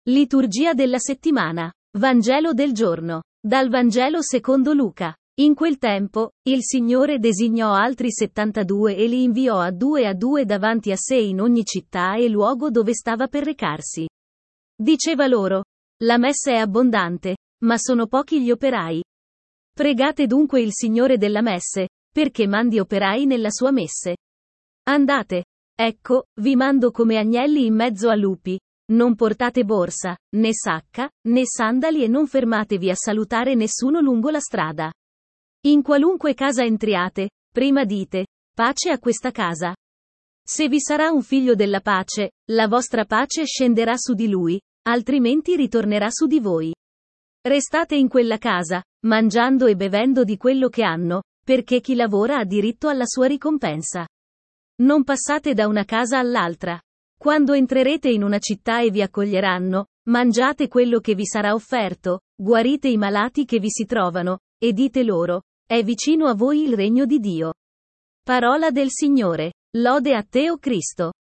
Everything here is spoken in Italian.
Liturgia della settimana. Vangelo del giorno. Dal Vangelo secondo Luca. In quel tempo, il Signore designò altri 72 e li inviò a due davanti a sé in ogni città e luogo dove stava per recarsi. Diceva loro: la messe è abbondante, ma sono pochi gli operai. Pregate dunque il Signore della messe, perché mandi operai nella sua messe. Andate. Ecco, vi mando come agnelli in mezzo a lupi. Non portate borsa, né sacca, né sandali e non fermatevi a salutare nessuno lungo la strada. In qualunque casa entriate, prima dite: pace a questa casa. Se vi sarà un figlio della pace, la vostra pace scenderà su di lui, altrimenti ritornerà su di voi. Restate in quella casa, mangiando e bevendo di quello che hanno, perché chi lavora ha diritto alla sua ricompensa. Non passate da una casa all'altra. Quando entrerete in una città e vi accoglieranno, mangiate quello che vi sarà offerto, guarite i malati che vi si trovano, e dite loro: è vicino a voi il regno di Dio. Parola del Signore. Lode a te, o Cristo.